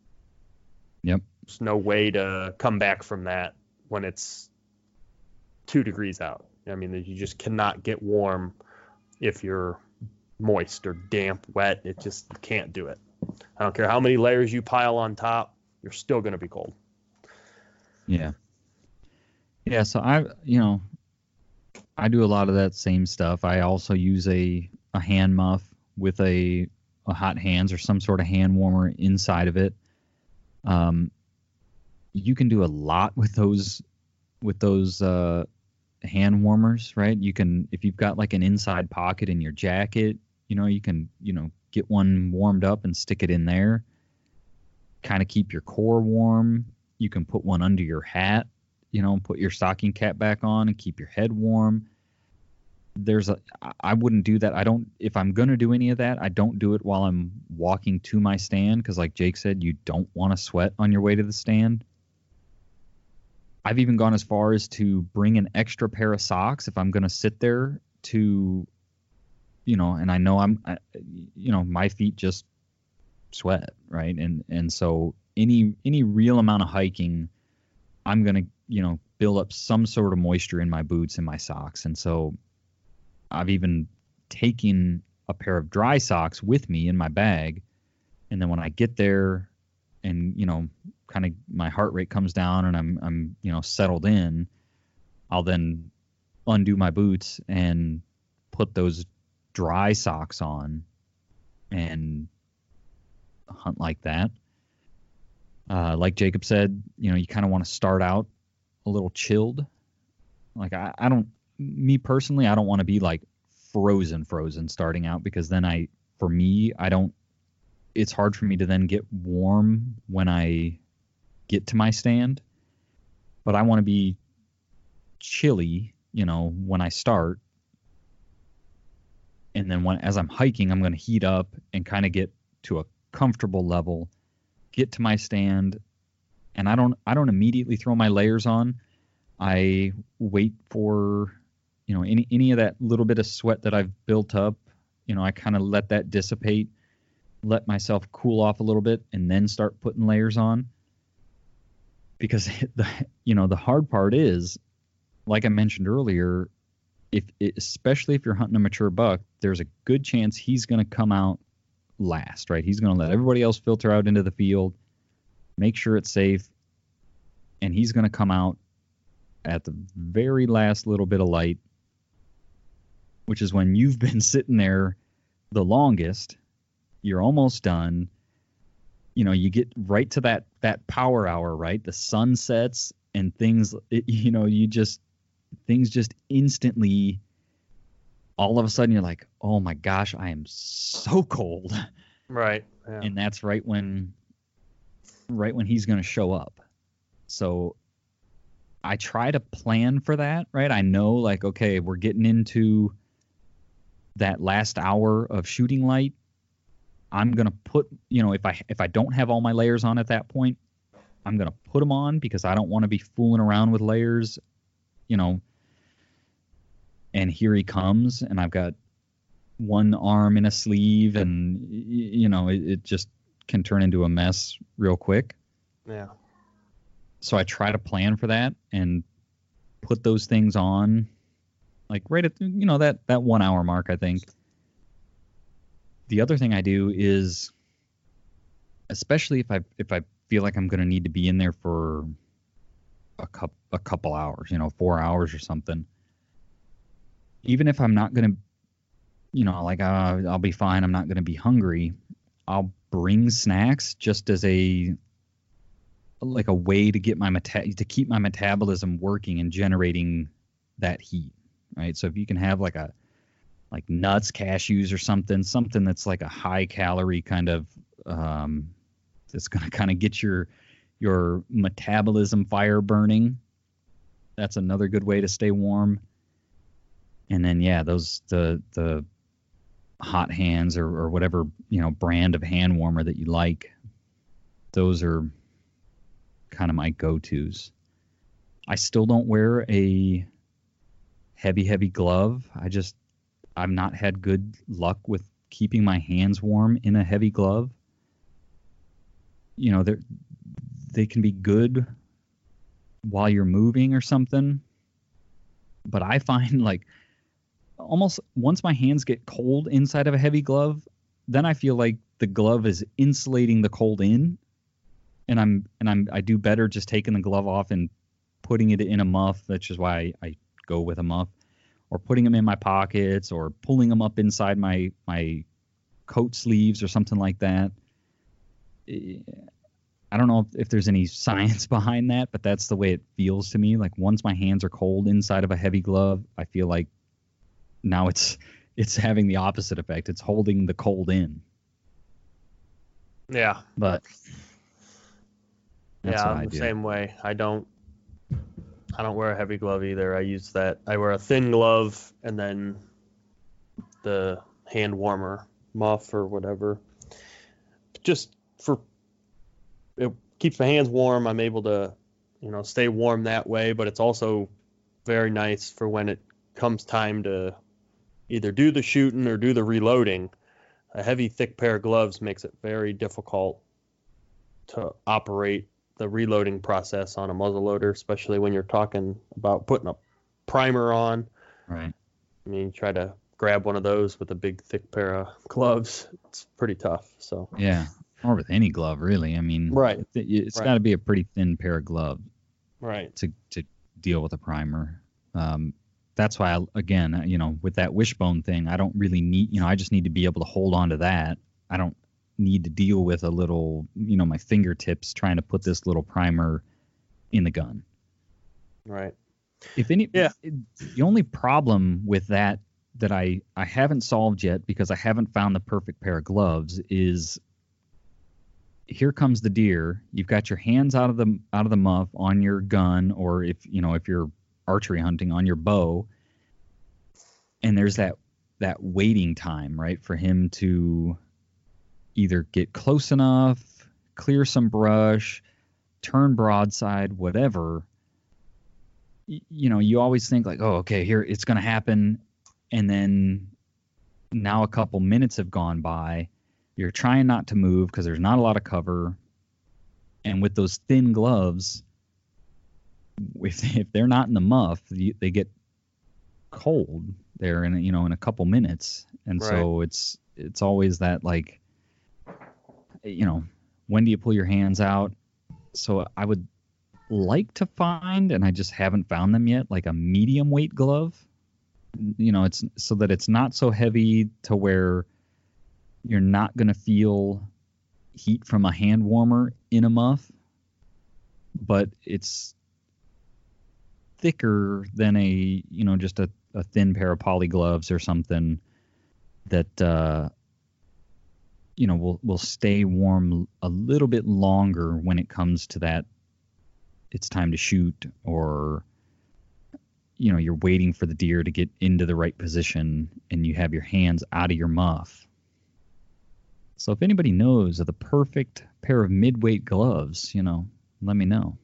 Yep. There's no way to come back from that when it's two degrees out. I mean, you just cannot get warm if you're moist or damp, wet. It just can't do it. I don't care how many layers you pile on top, you're still going to be cold. Yeah. Yeah, so I, you know, I do a lot of that same stuff. I also use a, a hand muff with a, a hot hands or some sort of hand warmer inside of it. Um, you can do a lot with those, with those uh, hand warmers, right? You can, if you've got like an inside pocket in your jacket, you know, you can, you know, get one warmed up and stick it in there. Kind of keep your core warm. You can put one under your hat, you know, put your stocking cap back on and keep your head warm. There's a, I wouldn't do that. I don't, if I'm going to do any of that, I don't do it while I'm walking to my stand. Cause like Jake said, you don't want to sweat on your way to the stand. I've even gone as far as to bring an extra pair of socks if I'm going to sit there to, you know, and I know I'm, I, you know, my feet just sweat, right? And and so any any real amount of hiking, I'm gonna, you know, build up some sort of moisture in my boots and my socks. And so I've even taken a pair of dry socks with me in my bag, and then when I get there and, you know, kind of my heart rate comes down and I'm I'm you know settled in, I'll then undo my boots and put those dry socks on and hunt like that. Uh, like Jacob said, you know, you kind of want to start out a little chilled. Like I, I don't, me personally, I don't want to be like frozen, frozen starting out, because then I, for me, I don't, it's hard for me to then get warm when I get to my stand. But I want to be chilly, you know, when I start. And then when, as I'm hiking, I'm going to heat up and kind of get to a comfortable level, get to my stand, and I don't I don't immediately throw my layers on. I wait for, you know, any any of that little bit of sweat that I've built up, you know, I kind of let that dissipate, let myself cool off a little bit, and then start putting layers on. Because the you know the hard part is, like I mentioned earlier, if especially if you're hunting a mature buck, there's a good chance he's going to come out last, right? He's going to let everybody else filter out into the field, make sure it's safe, and he's going to come out at the very last little bit of light, which is when you've been sitting there the longest. You're almost done. You know, you get right to that that power hour, right? The sun sets and things, it, you know, you just, things just instantly, all of a sudden you're like, oh my gosh, I am so cold. Right. Yeah. And that's right when, right when he's going to show up. So I try to plan for that, right? I know, like, okay, we're getting into that last hour of shooting light. I'm going to put, you know, if I, if I don't have all my layers on at that point, I'm going to put them on, because I don't want to be fooling around with layers, you know. And here he comes, and I've got one arm in a sleeve, and, you know, it, it just can turn into a mess real quick. Yeah. So I try to plan for that and put those things on, like right at, you know, that, that one hour mark, I think. The other thing I do is, especially if I if I feel like I'm going to need to be in there for a couple a couple hours, you know, four hours or something. Even if I'm not going to, you know, like uh, I'll be fine, I'm not going to be hungry, I'll bring snacks just as a like a way to get my meta- to keep my metabolism working and generating that heat, right? So if you can have like a like nuts, cashews, or something, something that's like a high calorie kind of, um, that's going to kind of get your your metabolism fire burning. That's another good way to stay warm. And then yeah, those the the hot hands or, or whatever, you know, brand of hand warmer that you like. Those are kind of my go-tos. I still don't wear a heavy, heavy glove. I just I've not had good luck with keeping my hands warm in a heavy glove. You know, they they can be good while you're moving or something, but I find like almost once my hands get cold inside of a heavy glove, then I feel like the glove is insulating the cold in, and I'm and I'm I do better just taking the glove off and putting it in a muff. That's just why I, I go with a muff. Or putting them in my pockets, or pulling them up inside my my coat sleeves or something like that. I don't know if, if there's any science behind that, but that's the way it feels to me. Like once my hands are cold inside of a heavy glove, I feel like now it's it's having the opposite effect. It's holding the cold in. Yeah. But that's yeah, what I'm I the do. same way. I don't I don't wear a heavy glove either. I use that. I wear a thin glove and then the hand warmer muff or whatever. Just for it keeps my hands warm. I'm able to, you know, stay warm that way, but it's also very nice for when it comes time to either do the shooting or do the reloading. A heavy, thick pair of gloves makes it very difficult to operate the reloading process on a muzzleloader, especially when you're talking about putting a primer on. Right. I mean, you try to grab one of those with a big, thick pair of gloves. It's pretty tough. So Yeah. Or with any glove, really. I mean, right. it, it's right. got to be a pretty thin pair of gloves. Right. To to deal with a primer. Um, that's why, I, again, you know, with that wishbone thing, I don't really need, you know, I just need to be able to hold on to that. I don't need to deal with a little, you know, my fingertips trying to put this little primer in the gun. Right. If any, yeah. The only problem with that that I I haven't solved yet, because I haven't found the perfect pair of gloves, is here comes the deer. You've got your hands out of the out of the muff on your gun, or if you know if you're archery hunting, on your bow, and there's that that waiting time, right, for him to either get close enough, clear some brush, turn broadside, whatever. Y- you know, you always think like, oh, okay, here it's going to happen. And then now a couple minutes have gone by. You're trying not to move because there's not a lot of cover. And with those thin gloves, if, if they're not in the muff, you, they get cold there in, you know, in a couple minutes. And Right. so it's it's always that like, you know, when do you pull your hands out? So I would like to find, and I just haven't found them yet, like a medium weight glove. You know, it's so that it's not so heavy to where you're not going to feel heat from a hand warmer in a muff, but it's thicker than a, you know, just a, a thin pair of poly gloves or something that, uh, you know, will will stay warm a little bit longer when it comes to that. It's time to shoot, or, you know, you're waiting for the deer to get into the right position and you have your hands out of your muff. So if anybody knows of the perfect pair of mid-weight gloves, you know, let me know.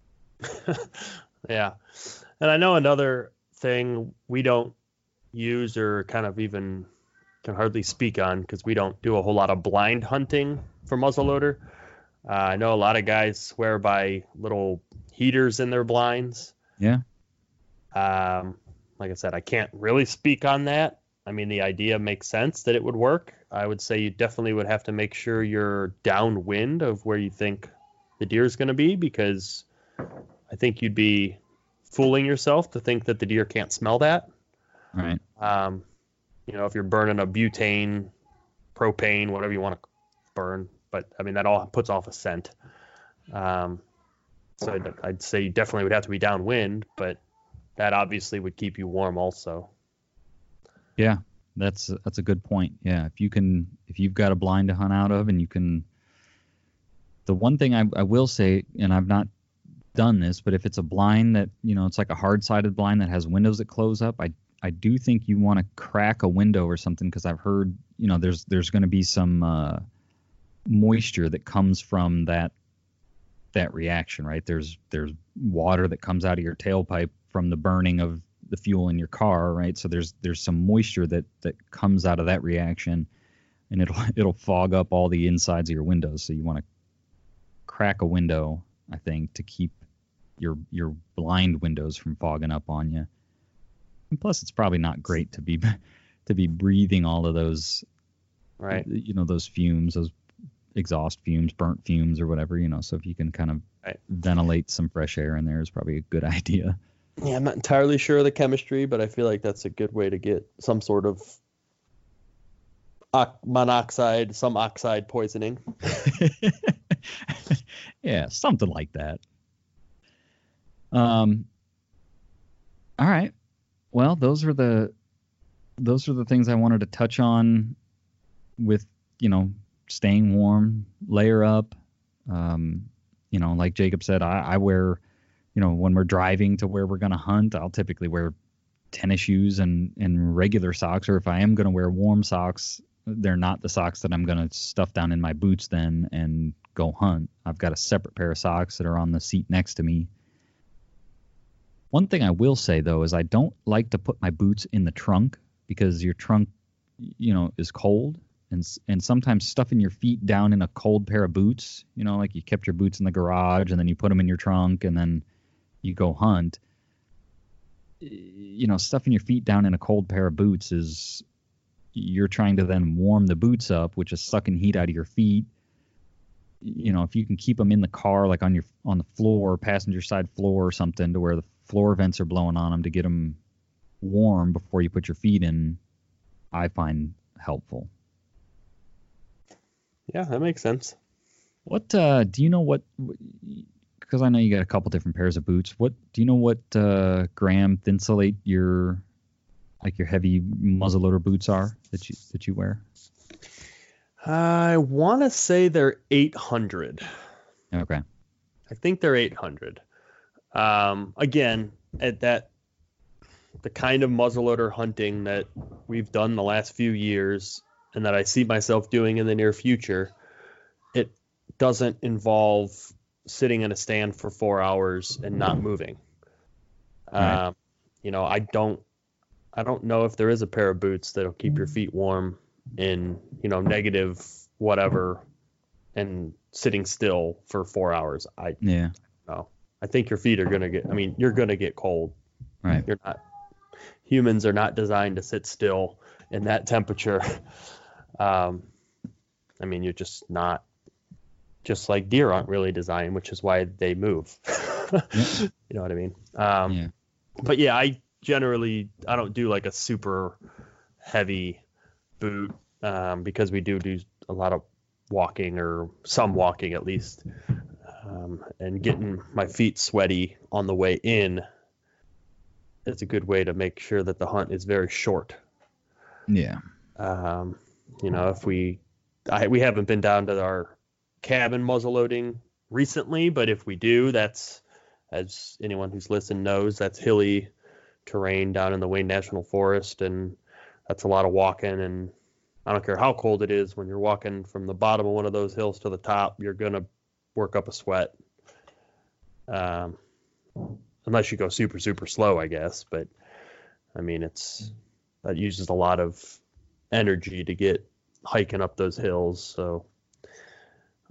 Yeah. And I know another thing we don't use or kind of even can hardly speak on, because we don't do a whole lot of blind hunting for muzzleloader. Uh, I know a lot of guys swear by little heaters in their blinds. Yeah. Um, like I said, I can't really speak on that. I mean, the idea makes sense that it would work. I would say you definitely would have to make sure you're downwind of where you think the deer is going to be, because I think you'd be fooling yourself to think that the deer can't smell that. Right. Um, you know, if you're burning a butane, propane, whatever you want to burn, but I mean, that all puts off a scent. Um, so I'd, I'd say you definitely would have to be downwind, but that obviously would keep you warm also. Yeah, that's that's a good point. Yeah, if you can, if you've got a blind to hunt out of, and you can, the one thing I, I will say, and I've not done this, but if it's a blind that, you know, it's like a hard-sided blind that has windows that close up, I I do think you want to crack a window or something, because I've heard, you know, there's there's going to be some uh, moisture that comes from that that reaction, right? There's there's water that comes out of your tailpipe from the burning of the fuel in your car, right? So there's there's some moisture that that comes out of that reaction, and it'll it'll fog up all the insides of your windows. So you want to crack a window, I think, to keep your your blind windows from fogging up on you. And plus, it's probably not great to be to be breathing all of those, right? You know, those fumes, those exhaust fumes, burnt fumes, or whatever. You know, so if you can kind of right. ventilate some fresh air in there, is probably a good idea. Yeah, I'm not entirely sure of the chemistry, but I feel like that's a good way to get some sort of monoxide, some oxide poisoning. Yeah, something like that. Um. All right. Well, those are the those are the things I wanted to touch on with, you know, staying warm, layer up. Um, you know, like Jacob said, I, I wear, you know, when we're driving to where we're going to hunt, I'll typically wear tennis shoes and, and regular socks. Or if I am going to wear warm socks, they're not the socks that I'm going to stuff down in my boots then and go hunt. I've got a separate pair of socks that are on the seat next to me. One thing I will say, though, is I don't like to put my boots in the trunk, because your trunk, you know, is cold. And and sometimes stuffing your feet down in a cold pair of boots, you know, like you kept your boots in the garage and then you put them in your trunk and then you go hunt. You know, stuffing your feet down in a cold pair of boots is, you're trying to then warm the boots up, which is sucking heat out of your feet. You know, if you can keep them in the car, like on your on the floor, passenger side floor or something, to where the floor vents are blowing on them to get them warm before you put your feet in, I find helpful. Yeah, that makes sense. What uh, do you know what? Because I know you got a couple different pairs of boots. What do you know? What uh, gram Thinsulate your like your heavy muzzleloader boots are that you that you wear? I want to say they're eight hundred. Okay. I think they're eight hundred. Um, again, at that, the kind of muzzleloader hunting that we've done the last few years and that I see myself doing in the near future, it doesn't involve sitting in a stand for four hours and not moving. Right. Um, you know, I don't, I don't know if there is a pair of boots that'll keep your feet warm in, you know, negative whatever and sitting still for four hours. I Yeah. know. I think your feet are going to get, I mean, you're going to get cold. Right. You're not, humans are not designed to sit still in that temperature. Um, I mean, you're just not, just like deer aren't really designed, which is why they move. Yeah. You know what I mean? Um, Yeah. But yeah, I generally, I don't do like a super heavy boot, um, because we do do a lot of walking, or some walking at least, um, and getting my feet sweaty on the way in. It's a good way to make sure that the hunt is very short. Yeah. Um, you know, if we, I, we haven't been down to our cabin muzzleloading recently, but if we do, that's, as anyone who's listened knows, that's hilly terrain down in the Wayne National Forest, and that's a lot of walking. And I don't care how cold it is, when you're walking from the bottom of one of those hills to the top, you're gonna work up a sweat. Um, unless you go super super slow, I guess. But I mean, it's that uses a lot of energy to get hiking up those hills. So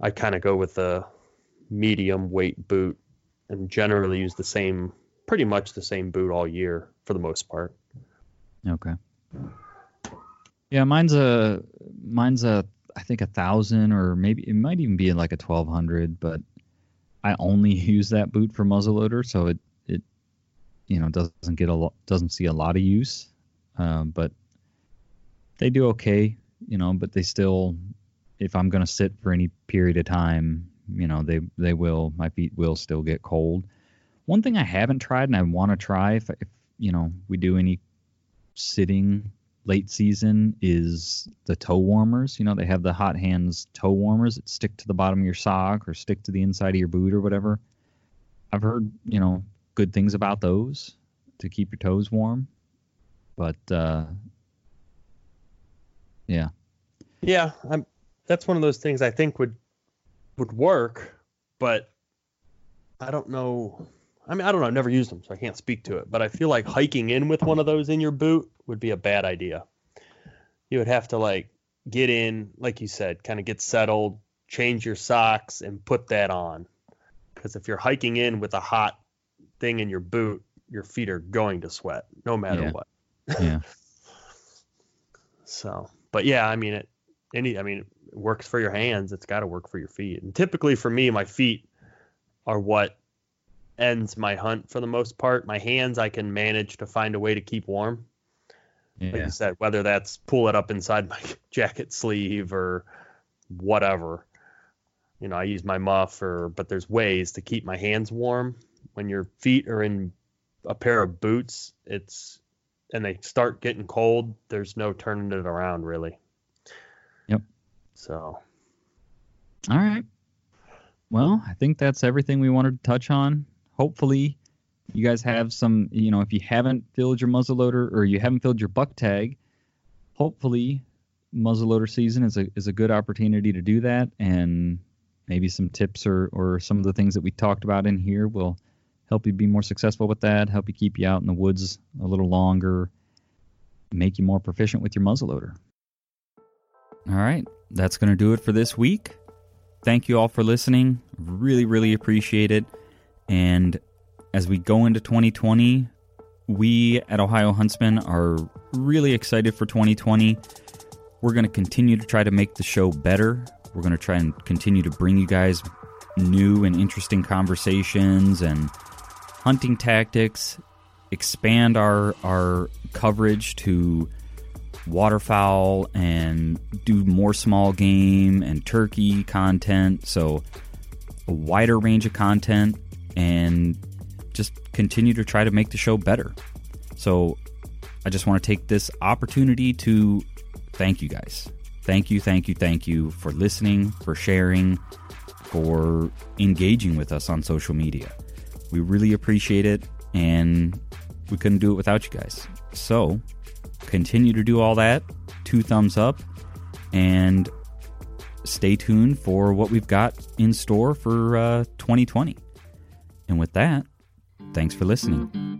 I kind of go with the medium weight boot and generally use the same, pretty much the same boot all year for the most part. Okay. Yeah, mine's a mine's a I think a thousand, or maybe it might even be like a twelve hundred, but I only use that boot for muzzleloader, so it it you know doesn't get a lot, doesn't see a lot of use, um, but they do okay, you know. But they still, if I'm gonna sit for any period of time, you know, they they will my feet will still get cold. One thing I haven't tried and I want to try if if you know we do any sitting late season is the toe warmers. You know, they have the Hot Hands toe warmers that stick to the bottom of your sock or stick to the inside of your boot or whatever. I've heard, you know, good things about those to keep your toes warm. But, uh, yeah. Yeah, I'm, that's one of those things I think would would work, but I don't know. I mean, I don't know. I've never used them, so I can't speak to it. But I feel like hiking in with one of those in your boot would be a bad idea. You would have to, like, get in, like you said, kind of get settled, change your socks, and put that on. Because if you're hiking in with a hot thing in your boot, your feet are going to sweat, no matter Yeah. what. Yeah. So, but yeah, I mean, it. Any, I mean, it works for your hands. It's got to work for your feet. And typically, for me, my feet are what ends my hunt for the most part. My hands, I can manage to find a way to keep warm. Yeah. Like you said, whether that's pull it up inside my jacket sleeve or whatever. You know, I use my muff, or but there's ways to keep my hands warm. When your feet are in a pair of boots, it's and they start getting cold, there's no turning it around really. Yep. So. All right. Well, I think that's everything we wanted to touch on. Hopefully you guys have some, you know, if you haven't filled your muzzleloader or you haven't filled your buck tag, hopefully muzzleloader season is a is a good opportunity to do that, and maybe some tips or, or some of the things that we talked about in here will help you be more successful with that, help you keep you out in the woods a little longer, make you more proficient with your muzzleloader. All right, that's going to do it for this week. Thank you all for listening. Really, really appreciate it. And as we go into twenty twenty, we at Ohio Huntsman are really excited for twenty twenty. We're going to continue to try to make the show better. We're going to try and continue to bring you guys new and interesting conversations and hunting tactics, expand our our coverage to waterfowl and do more small game and turkey content. So a wider range of content, and just continue to try to make the show better. So I just want to take this opportunity to thank you guys. Thank you, thank you, thank you for listening, for sharing, for engaging with us on social media. We really appreciate it, and we couldn't do it without you guys. So continue to do all that. Two thumbs up, and stay tuned for what we've got in store for uh, twenty twenty. And with that, thanks for listening.